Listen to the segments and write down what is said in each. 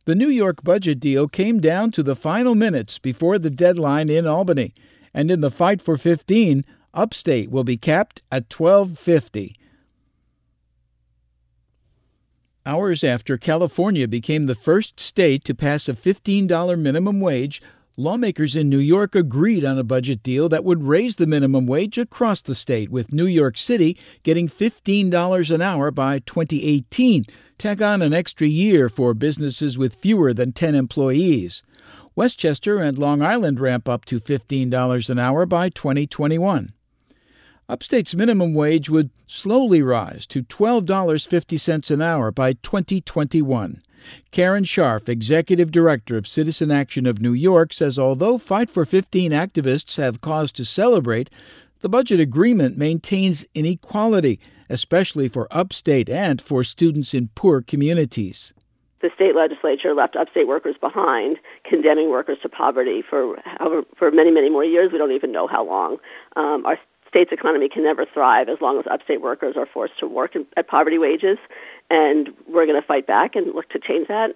The New York budget deal came down to the final minutes before the deadline in Albany. And in the fight for 15, Upstate will be capped at $12.50. Hours after California became the first state to pass a $15 minimum wage, lawmakers in New York agreed on a budget deal that would raise the minimum wage across the state, with New York City getting $15 an hour by 2018. Tack on an extra year for businesses with fewer than 10 employees. Westchester and Long Island ramp up to $15 an hour by 2021. Upstate's minimum wage would slowly rise to $12.50 an hour by 2021. Karen Scharf, executive director of Citizen Action of New York, says although Fight for 15 activists have cause to celebrate, the budget agreement maintains inequality, especially for Upstate and for students in poor communities. The state legislature left Upstate workers behind, condemning workers to poverty for many, many more years. We don't even know how long. Our state's economy can never thrive as long as Upstate workers are forced to work at poverty wages, and we're going to fight back and look to change that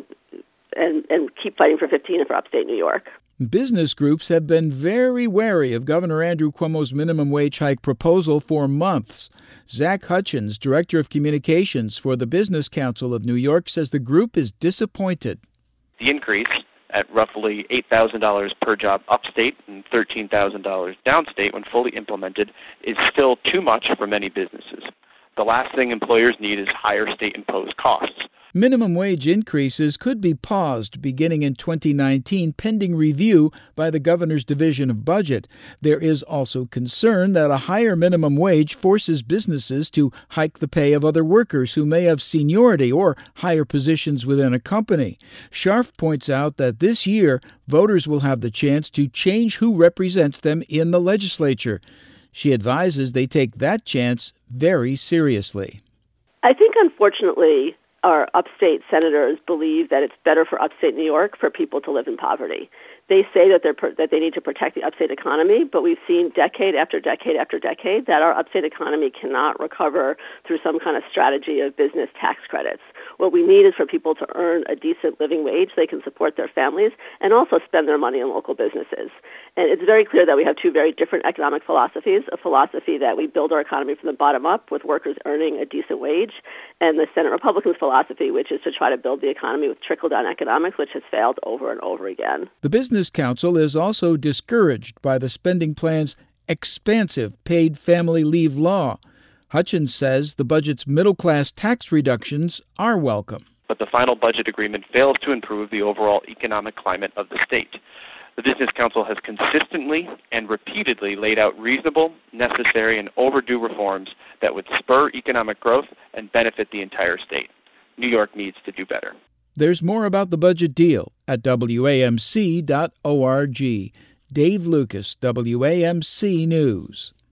and keep fighting for 15 and for Upstate New York. Business groups have been very wary of Governor Andrew Cuomo's minimum wage hike proposal for months. Zach Hutchins, director of communications for the Business Council of New York, says the group is disappointed. The increase at roughly $8,000 per job upstate and $13,000 downstate when fully implemented is still too much for many businesses. The last thing employers need is higher state-imposed costs. Minimum wage increases could be paused beginning in 2019 pending review by the governor's Division of Budget. There is also concern that a higher minimum wage forces businesses to hike the pay of other workers who may have seniority or higher positions within a company. Scharf points out that this year, voters will have the chance to change who represents them in the legislature. She advises they take that chance very seriously. I think, unfortunately, our upstate senators believe that it's better for upstate New York for people to live in poverty. They say that they need to protect the upstate economy, but we've seen decade after decade after decade that our upstate economy cannot recover through some kind of strategy of business tax credits. What we need is for people to earn a decent living wage so they can support their families and also spend their money in local businesses. And it's very clear that we have two very different economic philosophies, a philosophy that we build our economy from the bottom up with workers earning a decent wage, and the Senate Republicans' philosophy, which is to try to build the economy with trickle-down economics, which has failed over and over again. The Business Council is also discouraged by the spending plan's expansive paid family leave law. Hutchins says the budget's middle-class tax reductions are welcome. But the final budget agreement fails to improve the overall economic climate of the state. The Business Council has consistently and repeatedly laid out reasonable, necessary, and overdue reforms that would spur economic growth and benefit the entire state. New York needs to do better. There's more about the budget deal at WAMC.org. Dave Lucas, WAMC News.